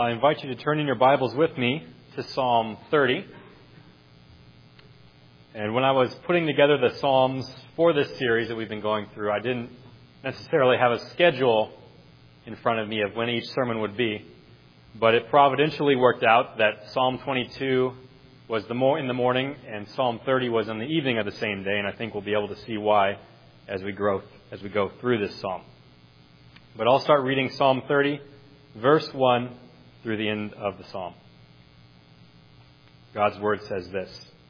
I invite you to turn in your Bibles with me to Psalm 30. And when I was putting together the Psalms for this series that we've been going through, I didn't necessarily have a schedule in front of me of when each sermon would be. But it providentially worked out that Psalm 22 was in the morning and Psalm 30 was in the evening of the same day. And I think we'll be able to see why as we go through this psalm. But I'll start reading Psalm 30, verse 1 through the end of the psalm. God's word says this: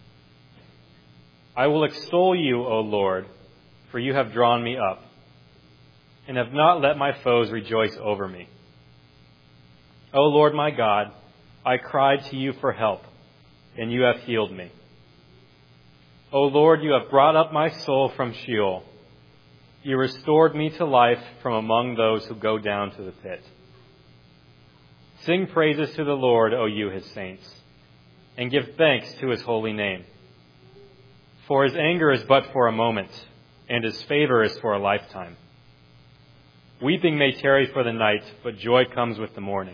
I will extol you, O Lord, for you have drawn me up, and have not let my foes rejoice over me. O Lord my God, I cried to you for help, and you have healed me. O Lord, you have brought up my soul from Sheol. You restored me to life from among those who go down to the pit. Sing praises to the Lord, O you his saints, and give thanks to his holy name. For his anger is but for a moment, and his favor is for a lifetime. Weeping may tarry for the night, but joy comes with the morning.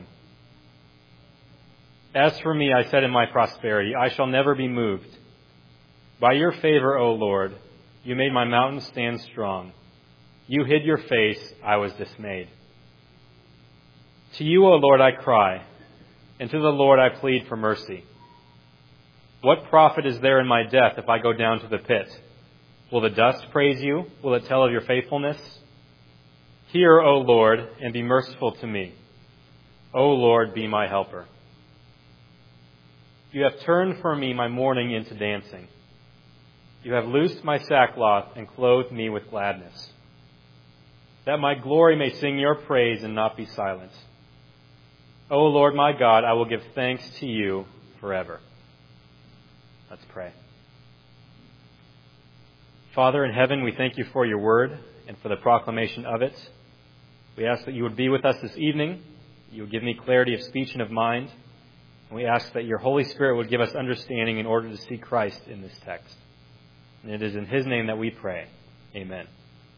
As for me, I said in my prosperity, I shall never be moved. By your favor, O Lord, you made my mountain stand strong. You hid your face, I was dismayed. To you, O Lord, I cry, and to the Lord I plead for mercy. What profit is there in my death if I go down to the pit? Will the dust praise you? Will it tell of your faithfulness? Hear, O Lord, and be merciful to me. O Lord, be my helper. You have turned for me my mourning into dancing. You have loosed my sackcloth and clothed me with gladness, that my glory may sing your praise and not be silent. O Lord my God, I will give thanks to you forever. Let's pray. Father in heaven, we thank you for your word and for the proclamation of it. We ask that you would be with us this evening. You would give me clarity of speech and of mind. And we ask that your Holy Spirit would give us understanding in order to see Christ in this text. And it is in his name that we pray. Amen.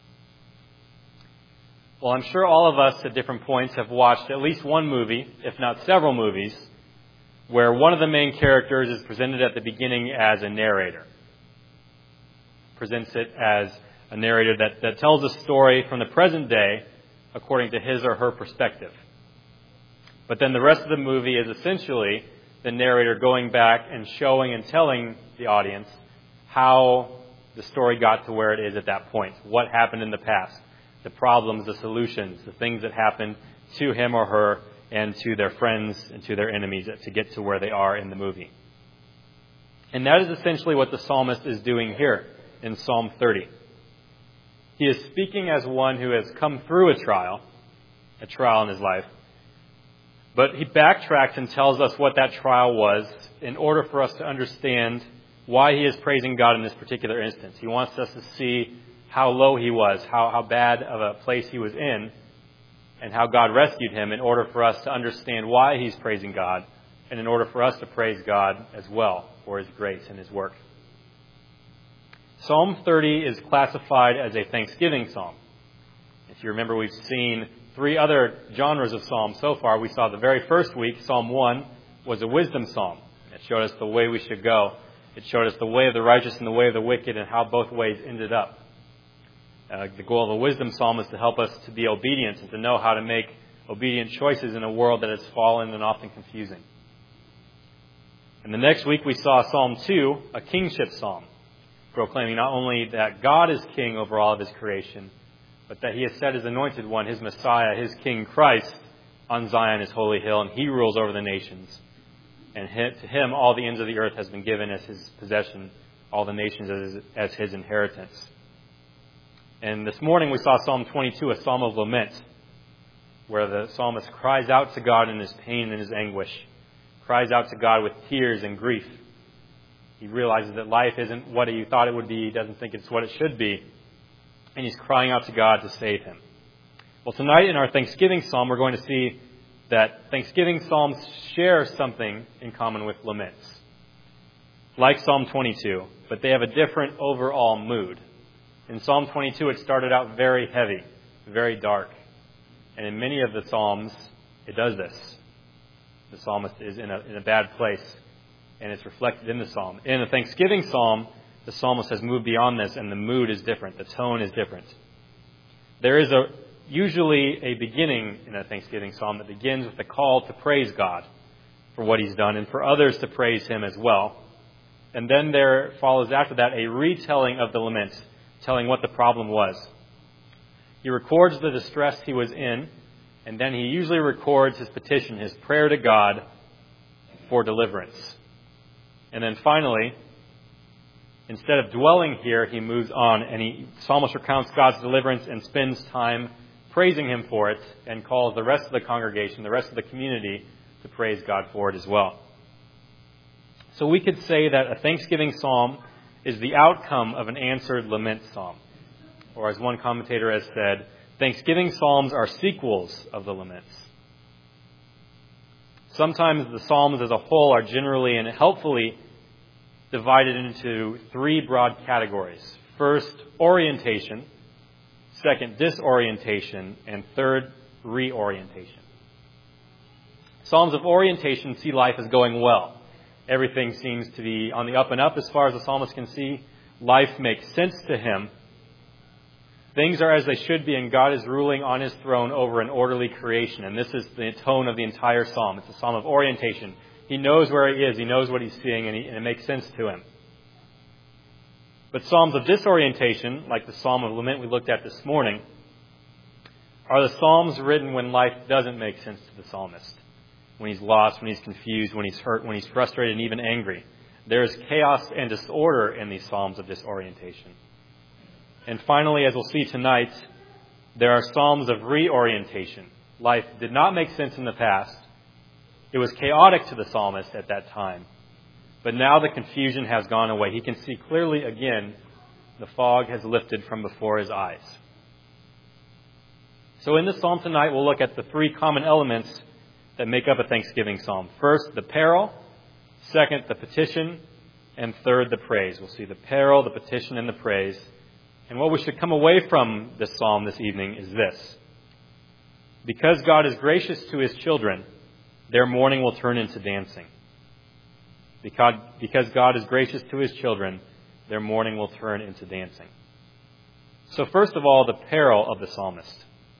Well, I'm sure all of us at different points have watched at least one movie, if not several movies, where one of the main characters is presented at the beginning as a narrator. Presents it as a narrator that tells a story from the present day according to his or her perspective. But then the rest of the movie is essentially the narrator going back and showing and telling the audience how the story got to where it is at that point. What happened in the past. The problems, the solutions, the things that happened to him or her and to their friends and to their enemies to get to where they are in the movie. And that is essentially what the psalmist is doing here in Psalm 30. He is speaking as one who has come through a trial in his life, but he backtracks and tells us what that trial was in order for us to understand why he is praising God in this particular instance. He wants us to see how low he was, how bad of a place he was in, and how God rescued him in order for us to understand why he's praising God, and in order for us to praise God as well for his grace and his work. Psalm 30 is classified as a thanksgiving psalm. If you remember, we've seen three other genres of psalms so far. We saw the very first week, Psalm 1 was a wisdom psalm. It showed us the way we should go. It showed us the way of the righteous and the way of the wicked and how both ways ended up. The goal of a wisdom psalm is to help us to be obedient and to know how to make obedient choices in a world that is fallen and often confusing. And the next week we saw Psalm 2, a kingship psalm, proclaiming not only that God is king over all of his creation, but that he has set his anointed one, his Messiah, his King Christ, on Zion, his holy hill, and he rules over the nations. And to him all the ends of the earth has been given as his possession, all the nations as his inheritance. And this morning we saw Psalm 22, a psalm of lament, where the psalmist cries out to God in his pain and his anguish, cries out to God with tears and grief. He realizes that life isn't what he thought it would be. He doesn't think it's what it should be. And he's crying out to God to save him. Well, tonight in our Thanksgiving psalm, we're going to see that Thanksgiving psalms share something in common with laments, like Psalm 22, but they have a different overall mood. In Psalm 22, it started out very heavy, very dark. And in many of the Psalms, it does this. The psalmist is in a bad place, and it's reflected in the psalm. In the thanksgiving psalm, the psalmist has moved beyond this, and the mood is different. The tone is different. There is usually a beginning in a thanksgiving psalm that begins with a call to praise God for what he's done and for others to praise him as well. And then there follows after that a retelling of the lament, telling what the problem was. He records the distress he was in, and then he usually records his petition, his prayer to God for deliverance. And then finally, instead of dwelling here, he moves on, and psalmist recounts God's deliverance and spends time praising him for it, and calls the rest of the congregation, the rest of the community, to praise God for it as well. So we could say that a thanksgiving psalm is the outcome of an answered lament psalm. Or as one commentator has said, thanksgiving psalms are sequels of the laments. Sometimes the psalms as a whole are generally and helpfully divided into three broad categories. First, orientation. Second, disorientation. And third, reorientation. Psalms of orientation see life as going well. Everything seems to be on the up and up as far as the psalmist can see. Life makes sense to him. Things are as they should be, and God is ruling on his throne over an orderly creation. And this is the tone of the entire psalm. It's a psalm of orientation. He knows where he is. He knows what he's seeing, and it makes sense to him. But psalms of disorientation, like the psalm of lament we looked at this morning, are the psalms written when life doesn't make sense to the psalmist. When he's lost, when he's confused, when he's hurt, when he's frustrated, and even angry. There is chaos and disorder in these psalms of disorientation. And finally, as we'll see tonight, there are psalms of reorientation. Life did not make sense in the past. It was chaotic to the psalmist at that time. But now the confusion has gone away. He can see clearly again. The fog has lifted from before his eyes. So in this psalm tonight, we'll look at the three common elements that make up a thanksgiving psalm. First, the peril. Second, the petition. And third, the praise. We'll see the peril, the petition, and the praise. And what we should come away from this psalm this evening is this. Because God is gracious to his children, their mourning will turn into dancing. Because God is gracious to his children, their mourning will turn into dancing. So first of all, the peril of the psalmist.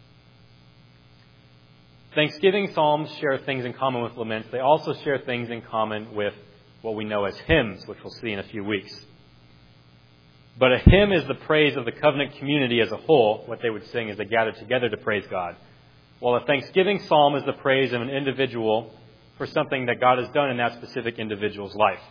Thanksgiving psalms share things in common with laments. They also share things in common with what we know as hymns, which we'll see in a few weeks. But a hymn is the praise of the covenant community as a whole. What they would sing as they gathered together to praise God. While a thanksgiving psalm is the praise of an individual for something that God has done in that specific individual's life.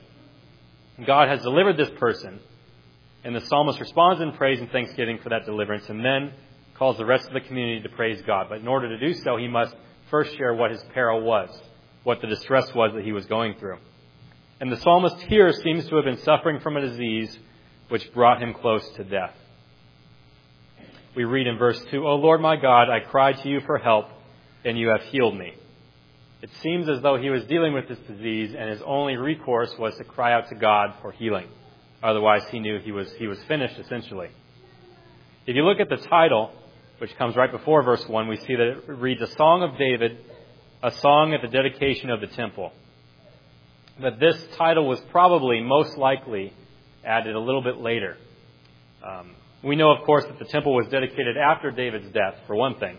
God has delivered this person, and the psalmist responds in praise and thanksgiving for that deliverance, and then calls the rest of the community to praise God. But in order to do so, he must first share what his peril was, what the distress was that he was going through. And the psalmist here seems to have been suffering from a disease which brought him close to death. We read in verse 2, "O Lord my God, I cried to you for help, and you have healed me." It seems as though he was dealing with this disease, and his only recourse was to cry out to God for healing. Otherwise, he knew he was finished, essentially. If you look at the title, which comes right before verse 1, we see that it reads, "A Song of David, a song at the dedication of the temple." But this title was probably, most likely, added a little bit later. We know, of course, that the temple was dedicated after David's death, for one thing.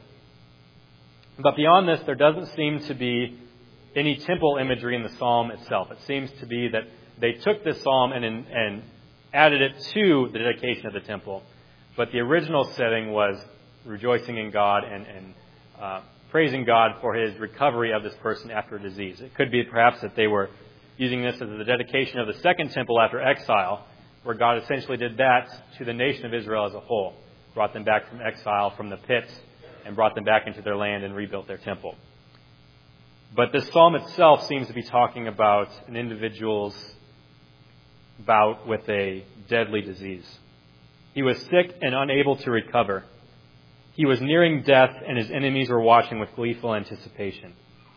But beyond this, there doesn't seem to be any temple imagery in the psalm itself. It seems to be that they took this psalm and added it to the dedication of the temple. But the original setting was rejoicing in God and praising God for his recovery of this person after a disease. It could be perhaps that they were using this as the dedication of the second temple after exile, where God essentially did that to the nation of Israel as a whole, brought them back from exile, from the pits, and brought them back into their land and rebuilt their temple. But this psalm itself seems to be talking about an individual's bout with a deadly disease. He was sick and unable to recover. He was nearing death, and his enemies were watching with gleeful anticipation.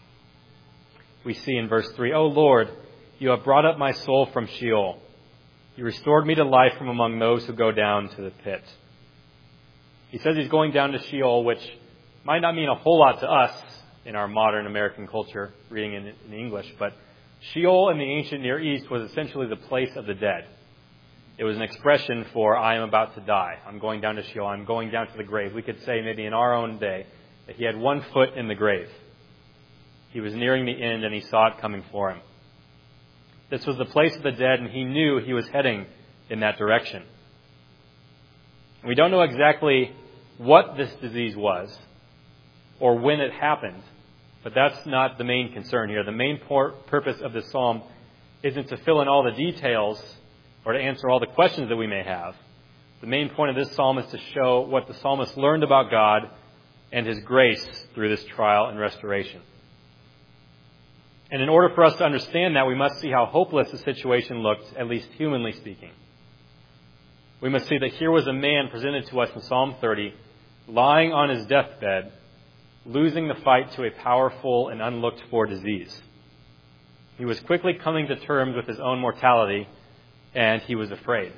We see in verse 3, "O Lord, you have brought up my soul from Sheol. You restored me to life from among those who go down to the pit." He says he's going down to Sheol, which might not mean a whole lot to us in our modern American culture, reading in English. But Sheol in the ancient Near East was essentially the place of the dead. It was an expression for, I am about to die. I'm going down to Sheol. I'm going down to the grave. We could say maybe in our own day that he had one foot in the grave. He was nearing the end and he saw it coming for him. This was the place of the dead, and he knew he was heading in that direction. We don't know exactly what this disease was or when it happened, but that's not the main concern here. The main purpose of this psalm isn't to fill in all the details or to answer all the questions that we may have. The main point of this psalm is to show what the psalmist learned about God and his grace through this trial and restoration. And in order for us to understand that, we must see how hopeless the situation looked, at least humanly speaking. We must see that here was a man presented to us in Psalm 30, lying on his deathbed, losing the fight to a powerful and unlooked-for disease. He was quickly coming to terms with his own mortality, and he was afraid.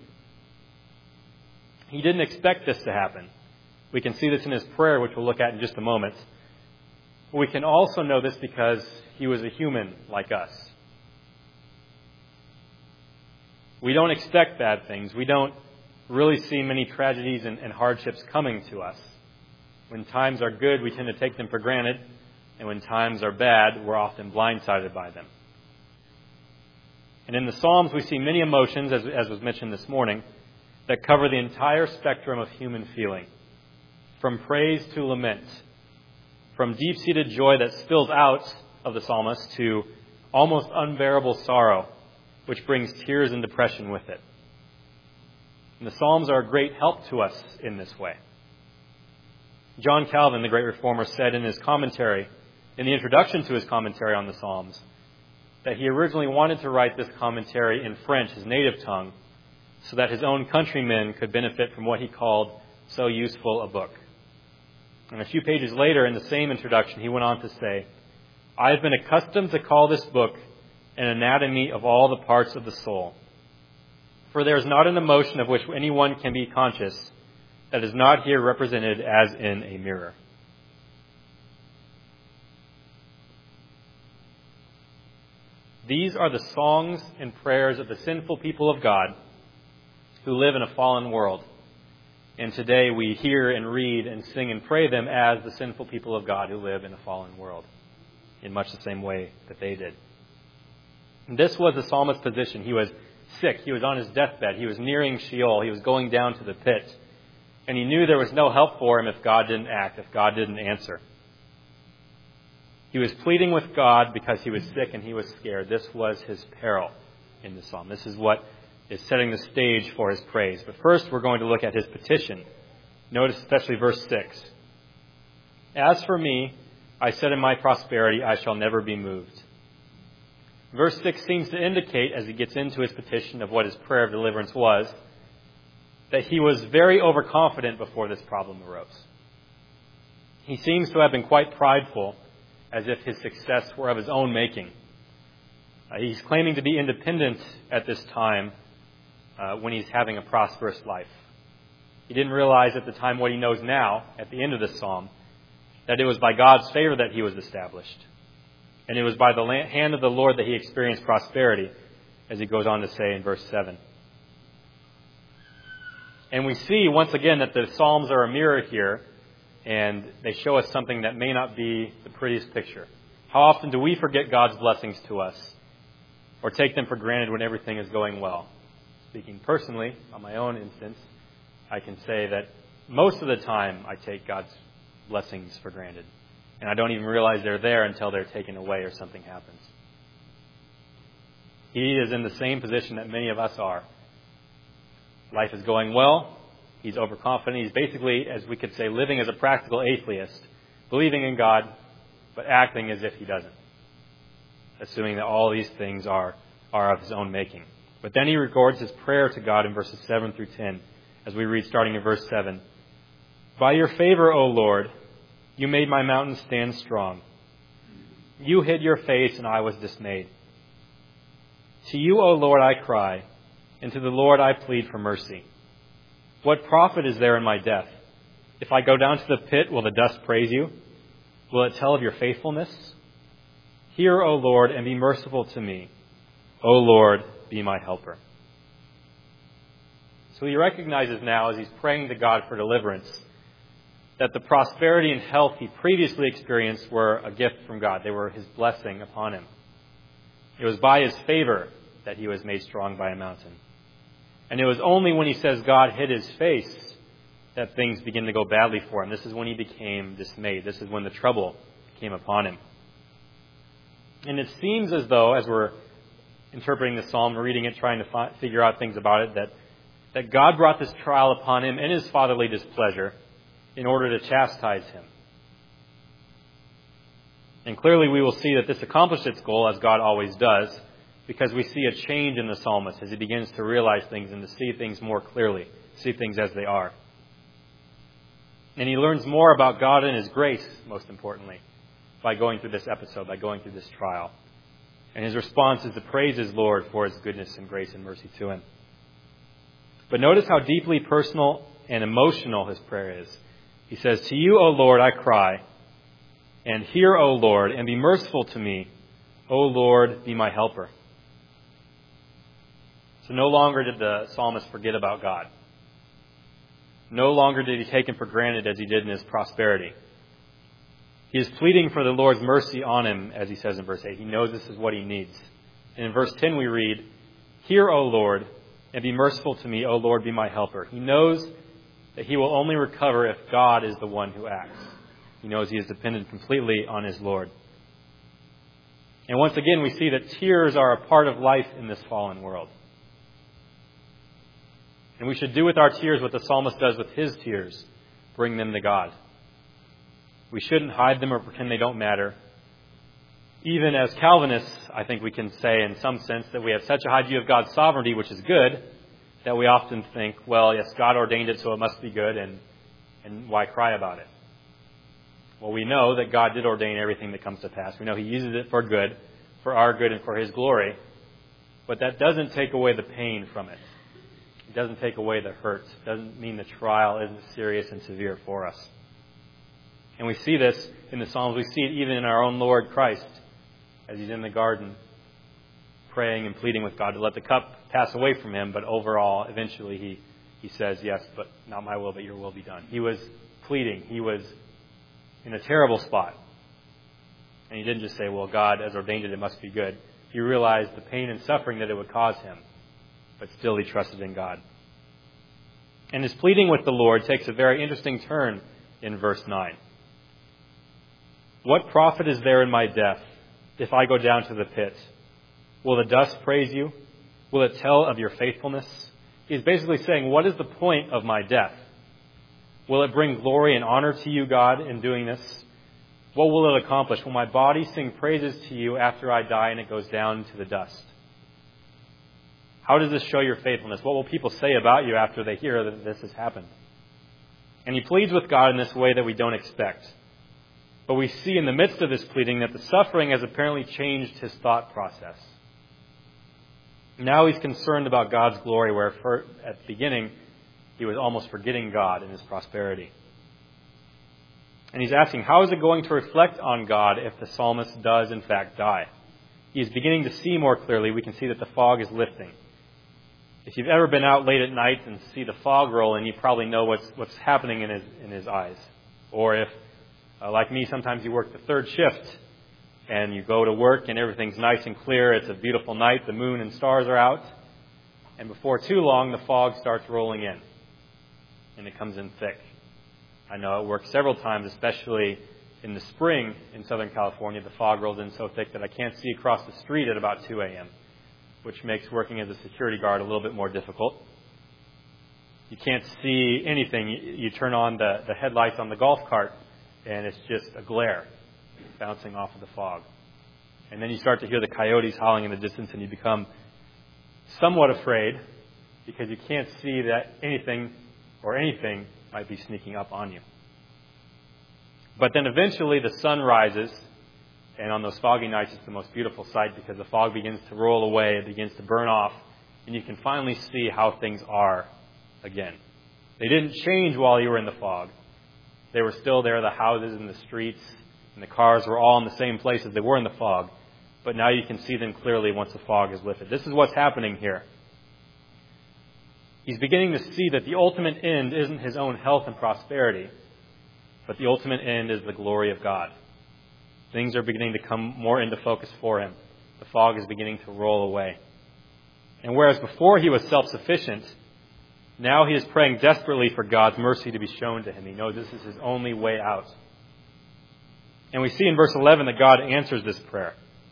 He didn't expect this to happen. We can see this in his prayer, which we'll look at in just a moment. But we can also know this because he was a human like us. We don't expect bad things. We don't really see many tragedies and hardships coming to us. When times are good, we tend to take them for granted. And when times are bad, we're often blindsided by them. And in the Psalms, we see many emotions, as was mentioned this morning, that cover the entire spectrum of human feeling. From praise to lament. From deep-seated joy that spills out of the psalmist to almost unbearable sorrow, which brings tears and depression with it. And the Psalms are a great help to us in this way. John Calvin, the great reformer, said in his commentary, in the introduction to his commentary on the Psalms, that he originally wanted to write this commentary in French, his native tongue, so that his own countrymen could benefit from what he called so useful a book. And a few pages later, in the same introduction, he went on to say, I have been accustomed to call this book an anatomy of all the parts of the soul. For there is not an emotion of which anyone can be conscious that is not here represented as in a mirror. These are the songs and prayers of the sinful people of God who live in a fallen world. And today we hear and read and sing and pray them as the sinful people of God who live in a fallen world, in much the same way that they did. And this was the psalmist's position. He was sick. He was on his deathbed. He was nearing Sheol. He was going down to the pit. And he knew there was no help for him if God didn't act, if God didn't answer. He was pleading with God because he was sick and he was scared. This was his peril in the psalm. This is what is setting the stage for his praise. But first, we're going to look at his petition. Notice especially verse 6. As for me, I said in my prosperity, I shall never be moved. Verse 6 seems to indicate, as he gets into his petition of what his prayer of deliverance was, that he was very overconfident before this problem arose. He seems to have been quite prideful, as if his success were of his own making. He's claiming to be independent at this time when he's having a prosperous life. He didn't realize at the time what he knows now, at the end of this psalm, that it was by God's favor that he was established. And it was by the hand of the Lord that he experienced prosperity, as he goes on to say in verse 7. And we see, once again, that the Psalms are a mirror here, and they show us something that may not be the prettiest picture. How often do we forget God's blessings to us, or take them for granted when everything is going well? Speaking personally, on my own instance, I can say that most of the time I take God's blessings for granted. And I don't even realize they're there until they're taken away or something happens. He is in the same position that many of us are. Life is going well. He's overconfident. He's basically, as we could say, living as a practical atheist, believing in God, but acting as if he doesn't, assuming that all these things are of his own making. But then he records his prayer to God in verses 7 through 10, as we read starting in verse 7. By your favor, O Lord, you made my mountain stand strong. You hid your face, and I was dismayed. To you, O Lord, I cry, and to the Lord I plead for mercy. What profit is there in my death? If I go down to the pit, will the dust praise you? Will it tell of your faithfulness? Hear, O Lord, and be merciful to me. O Lord, be my helper. So he recognizes now, as he's praying to God for deliverance, that the prosperity and health he previously experienced were a gift from God. They were his blessing upon him. It was by his favor that he was made strong by a mountain. And it was only when he says God hid his face that things begin to go badly for him. This is when he became dismayed. This is when the trouble came upon him. And it seems as though, as we're interpreting the psalm, reading it, trying to figure out things about it, that God brought this trial upon him in his fatherly displeasure in order to chastise him. And clearly we will see that this accomplished its goal, as God always does, because we see a change in the psalmist as he begins to realize things and to see things more clearly, see things as they are. And he learns more about God and his grace, most importantly, by going through this episode, by going through this trial. And his response is to praise his Lord for his goodness and grace and mercy to him. But notice how deeply personal and emotional his prayer is. He says, "To you, O Lord, I cry, and hear, O Lord, and be merciful to me. O Lord, be my helper." So no longer did the psalmist forget about God. No longer did he take him for granted as he did in his prosperity. He is pleading for the Lord's mercy on him, as he says in verse 8. He knows this is what he needs. And in verse 10 we read, "Hear, O Lord, and be merciful to me. O Lord, be my helper." He knows that he will only recover if God is the one who acts. He knows he is dependent completely on his Lord. And once again, we see that tears are a part of life in this fallen world. And we should do with our tears what the psalmist does with his tears, bring them to God. We shouldn't hide them or pretend they don't matter. Even as Calvinists, I think we can say in some sense that we have such a high view of God's sovereignty, which is good, that we often think, well, yes, God ordained it, so it must be good, and why cry about it? Well, we know that God did ordain everything that comes to pass. We know he uses it for good, for our good and for his glory. But that doesn't take away the pain from it. It doesn't take away the hurt. It doesn't mean the trial isn't serious and severe for us. And we see this in the Psalms. We see it even in our own Lord Christ, as he's in the garden, praying and pleading with God to let the cup pass away from him. But overall, eventually he says, "Yes, but not my will, but your will be done." He was pleading. He was in a terrible spot. And he didn't just say, well, God has ordained it, it must be good. He realized the pain and suffering that it would cause him. But still he trusted in God. And his pleading with the Lord takes a very interesting turn in verse 9. "What profit is there in my death if I go down to the pit? Will the dust praise you? Will it tell of your faithfulness?" He's basically saying, what is the point of my death? Will it bring glory and honor to you, God, in doing this? What will it accomplish? Will my body sing praises to you after I die and it goes down to the dust? How does this show your faithfulness? What will people say about you after they hear that this has happened? And he pleads with God in this way that we don't expect. But we see in the midst of his pleading that the suffering has apparently changed his thought process. Now he's concerned about God's glory, where at the beginning he was almost forgetting God in his prosperity. And he's asking, how is it going to reflect on God if the psalmist does in fact die? He's beginning to see more clearly. We can see that the fog is lifting. If you've ever been out late at night and see the fog rolling, you probably know what's happening in his eyes. Or if, like me, sometimes you work the third shift and you go to work and everything's nice and clear. It's a beautiful night. The moon and stars are out. And before too long, the fog starts rolling in. And it comes in thick. I know it works several times, especially in the spring in Southern California. The fog rolls in so thick that I can't see across the street at about 2 a.m., which makes working as a security guard a little bit more difficult. You can't see anything. You turn on the headlights on the golf cart, and it's just a glare bouncing off of the fog. And then you start to hear the coyotes howling in the distance, and you become somewhat afraid because you can't see that anything might be sneaking up on you. But then eventually the sun rises, and on those foggy nights it's the most beautiful sight because the fog begins to roll away, it begins to burn off, and you can finally see how things are again. They didn't change while you were in the fog. They were still there, the houses and the streets And the cars were all in the same place as they were in the fog. But now you can see them clearly once the fog is lifted. This is what's happening here. He's beginning to see that the ultimate end isn't his own health and prosperity, but the ultimate end is the glory of God. Things are beginning to come more into focus for him. The fog is beginning to roll away. And whereas before he was self-sufficient, now he is praying desperately for God's mercy to be shown to him. He knows this is his only way out. And we see in verse 11 that God answers this prayer.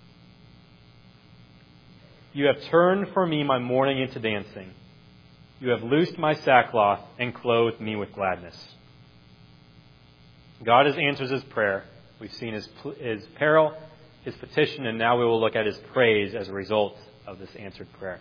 You have turned for me my mourning into dancing. You have loosed my sackcloth and clothed me with gladness. God answers his prayer. We've seen his peril, his petition, and now we will look at his praise as a result of this answered prayer.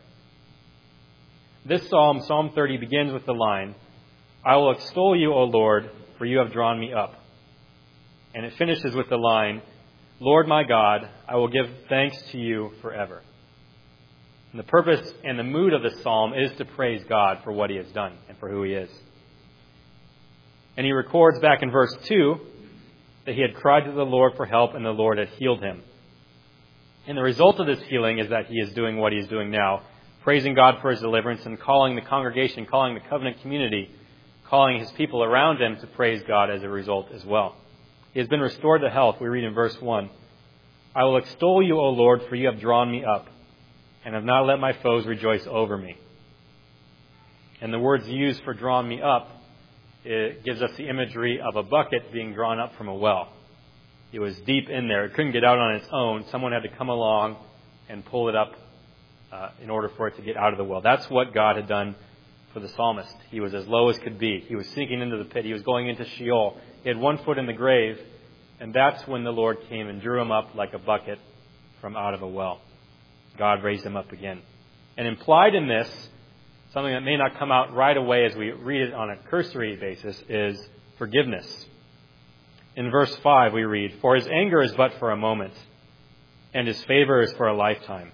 This psalm, Psalm 30, begins with the line, I will extol you, O Lord, for you have drawn me up. And it finishes with the line, Lord my God, I will give thanks to you forever. And the purpose and the mood of this psalm is to praise God for what he has done and for who he is. And he records back in verse 2 that he had cried to the Lord for help and the Lord had healed him. And the result of this healing is that he is doing what he is doing now, praising God for his deliverance and calling the congregation, calling the covenant community, calling his people around him to praise God as a result as well. He has been restored to health. We read in verse 1, I will extol you, O Lord, for you have drawn me up and have not let my foes rejoice over me. And the words used for drawn me up, it gives us the imagery of a bucket being drawn up from a well. It was deep in there. It couldn't get out on its own. Someone had to come along and pull it up in order for it to get out of the well. That's what God had done for the psalmist. He was as low as could be. He was sinking into the pit. He was going into Sheol. He had 1 foot in the grave, and that's when the Lord came and drew him up like a bucket from out of a well. God raised him up again. And implied in this, something that may not come out right away as we read it on a cursory basis, is forgiveness. In verse 5 we read, For his anger is but for a moment, and his favor is for a lifetime.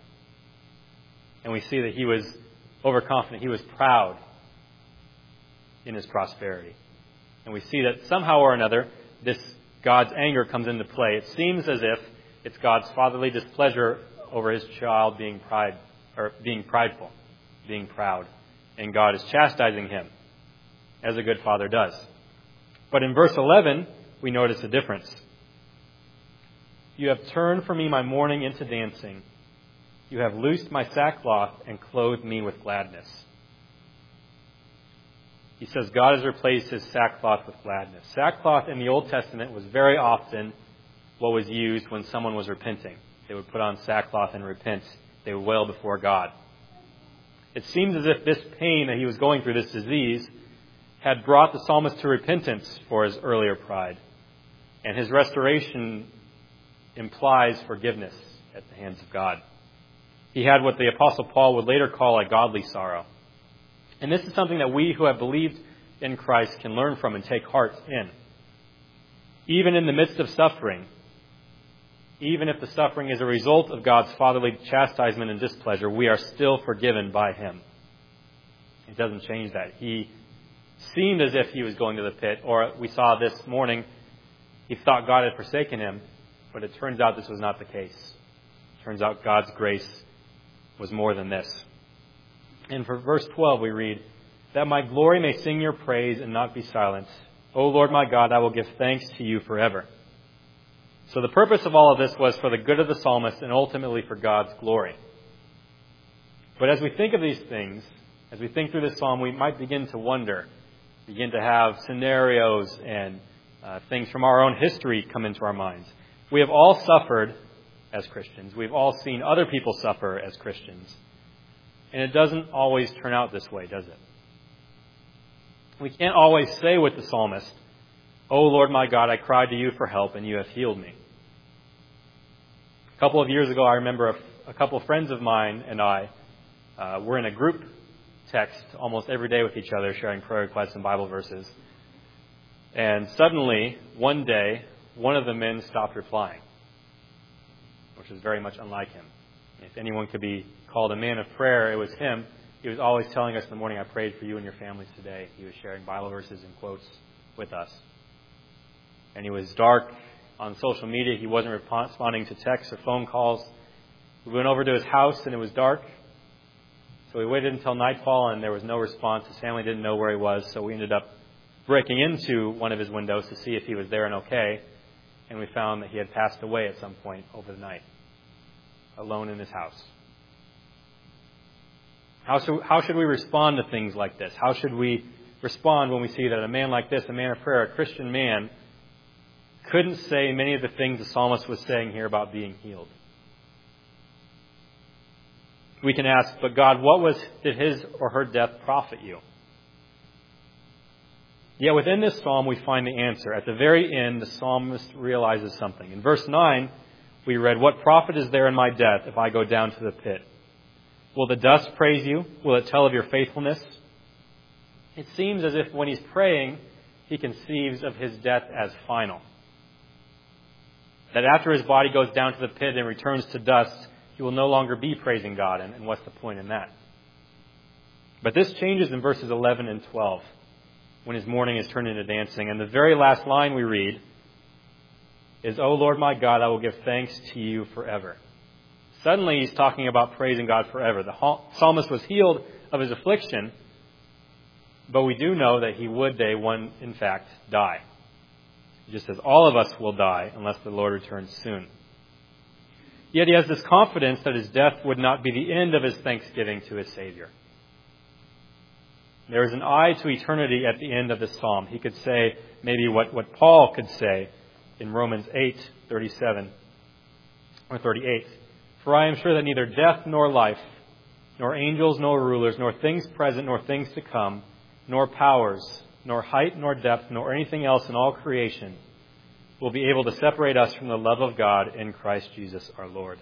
And we see that he was overconfident. He was proud in his prosperity. And we see that somehow or another, this God's anger comes into play. It seems as if it's God's fatherly displeasure over his child being prideful, being proud. And God is chastising him, as a good father does. But in verse 11, we notice a difference. You have turned for me my mourning into dancing. You have loosed my sackcloth and clothed me with gladness. He says God has replaced his sackcloth with gladness. Sackcloth in the Old Testament was very often what was used when someone was repenting. They would put on sackcloth and repent. They would wail before God. It seems as if this pain that he was going through, this disease, had brought the psalmist to repentance for his earlier pride. And his restoration implies forgiveness at the hands of God. He had what the Apostle Paul would later call a godly sorrow. And this is something that we who have believed in Christ can learn from and take heart in. Even in the midst of suffering, even if the suffering is a result of God's fatherly chastisement and displeasure, we are still forgiven by him. It doesn't change that. He seemed as if he was going to the pit, or we saw this morning, he thought God had forsaken him, but it turns out this was not the case. It turns out God's grace was more than this. And for verse 12 we read, That my glory may sing your praise and not be silent. O Lord my God, I will give thanks to you forever. So the purpose of all of this was for the good of the psalmist and ultimately for God's glory. But as we think of these things, as we think through this psalm, we might begin to wonder, begin to have scenarios and things from our own history come into our minds. We have all suffered as Christians. We've all seen other people suffer as Christians. And it doesn't always turn out this way, does it? We can't always say with the psalmist, O Lord my God, I cried to you for help and you have healed me. A couple of years ago, I remember a couple of friends of mine and I were in a group text almost every day with each other, sharing prayer requests and Bible verses. And suddenly, one day, one of the men stopped replying, which is very much unlike him. If anyone could be called a man of prayer, it was him. He was always telling us in the morning, I prayed for you and your families today. He was sharing Bible verses and quotes with us. And he was dark on social media. He wasn't responding to texts or phone calls. We went over to his house, and it was dark. So we waited until nightfall, and there was no response. His family didn't know where he was, so we ended up breaking into one of his windows to see if he was there and okay. And we found that he had passed away at some point over the night, alone in his house. How should we respond to things like this? How should we respond when we see that a man like this, a man of prayer, a Christian man, couldn't say many of the things the psalmist was saying here about being healed? We can ask, but God, did his or her death profit you? Yet within this psalm we find the answer. At the very end, the psalmist realizes something. In verse 9, we read, "What profit is there in my death if I go down to the pit? Will the dust praise you? Will it tell of your faithfulness?" It seems as if when he's praying, he conceives of his death as final. That after his body goes down to the pit and returns to dust, he will no longer be praising God. And what's the point in that? But this changes in verses 11 and 12, when his mourning is turned into dancing. And the very last line we read is, "O Lord my God, I will give thanks to you forever." Suddenly he's talking about praising God forever. The psalmist was healed of his affliction, but we do know that he would in fact, die. Just as all of us will die unless the Lord returns soon. Yet he has this confidence that his death would not be the end of his thanksgiving to his Savior. There is an eye to eternity at the end of this psalm. He could say maybe what Paul could say in Romans 8:37 or 38. "For I am sure that neither death nor life, nor angels nor rulers, nor things present nor things to come, nor powers, nor height nor depth, nor anything else in all creation will be able to separate us from the love of God in Christ Jesus our Lord."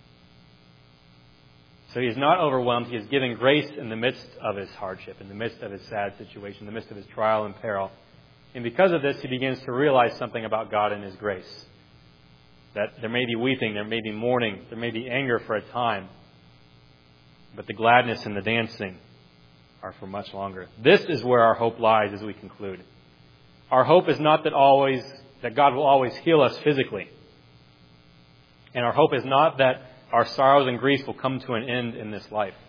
So he is not overwhelmed. He is given grace in the midst of his hardship, in the midst of his sad situation, in the midst of his trial and peril. And because of this, he begins to realize something about God and his grace. That there may be weeping, there may be mourning, there may be anger for a time, but the gladness and the dancing are for much longer. This is where our hope lies as we conclude. Our hope is not that God will always heal us physically. And our hope is not that our sorrows and griefs will come to an end in this life.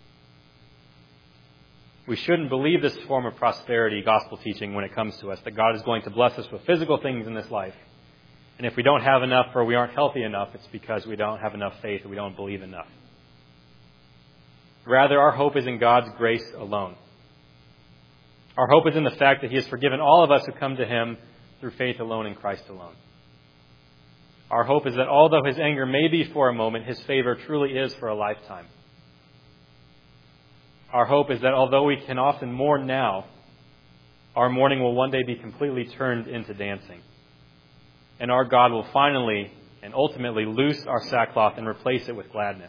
We shouldn't believe this form of prosperity gospel teaching when it comes to us, that God is going to bless us with physical things in this life. And if we don't have enough or we aren't healthy enough, it's because we don't have enough faith or we don't believe enough. Rather, our hope is in God's grace alone. Our hope is in the fact that he has forgiven all of us who come to him through faith alone in Christ alone. Our hope is that although his anger may be for a moment, his favor truly is for a lifetime. Our hope is that although we can often mourn now, our mourning will one day be completely turned into dancing. And our God will finally and ultimately loose our sackcloth and replace it with gladness.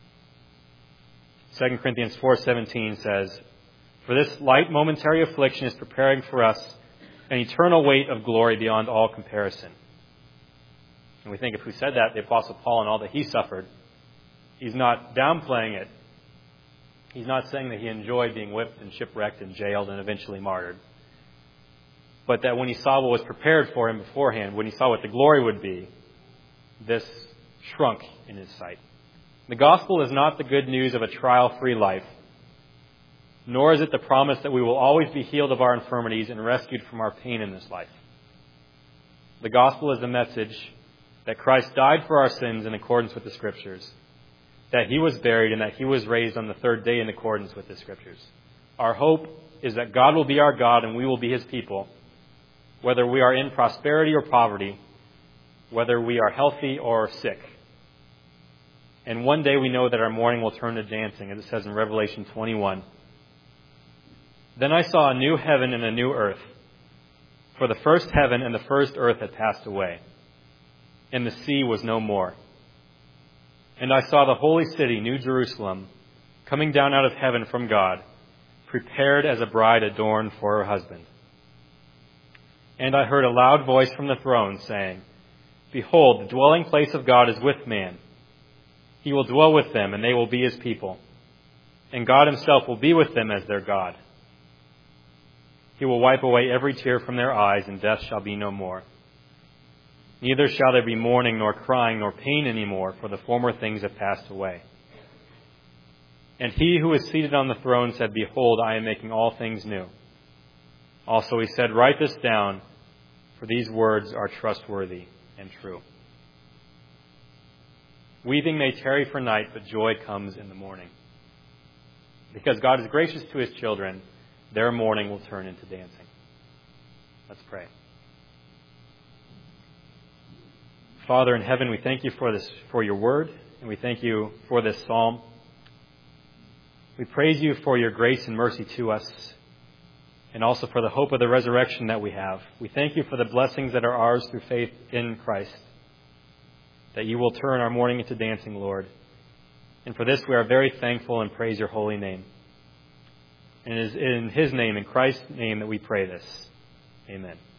2 Corinthians 4:17 says, "For this light momentary affliction is preparing for us an eternal weight of glory beyond all comparison." And we think if we said that, the Apostle Paul and all that he suffered, he's not downplaying it. He's not saying that he enjoyed being whipped and shipwrecked and jailed and eventually martyred. But that when he saw what was prepared for him beforehand, when he saw what the glory would be, this shrunk in his sight. The gospel is not the good news of a trial-free life, nor is it the promise that we will always be healed of our infirmities and rescued from our pain in this life. The gospel is the message that Christ died for our sins in accordance with the Scriptures, that he was buried, and that he was raised on the third day in accordance with the Scriptures. Our hope is that God will be our God and we will be his people, whether we are in prosperity or poverty, whether we are healthy or sick. And one day we know that our mourning will turn to dancing, as it says in Revelation 21. "Then I saw a new heaven and a new earth, for the first heaven and the first earth had passed away, and the sea was no more. And I saw the holy city, New Jerusalem, coming down out of heaven from God, prepared as a bride adorned for her husband. And I heard a loud voice from the throne saying, 'Behold, the dwelling place of God is with man. He will dwell with them, and they will be his people. And God himself will be with them as their God. He will wipe away every tear from their eyes, and death shall be no more. Neither shall there be mourning, nor crying, nor pain any more, for the former things have passed away. And he who is seated on the throne said, Behold, I am making all things new. Also he said, Write this down, for these words are trustworthy and true. Weeping may tarry for night, but joy comes in the morning. Because God is gracious to his children, their mourning will turn into dancing. Let's pray. Father in heaven, we thank you for your word, and we thank you for this psalm. We praise you for your grace and mercy to us, and also for the hope of the resurrection that we have. We thank you for the blessings that are ours through faith in Christ, that you will turn our mourning into dancing, Lord. And for this we are very thankful and praise your holy name. And it is in his name, in Christ's name, that we pray this. Amen.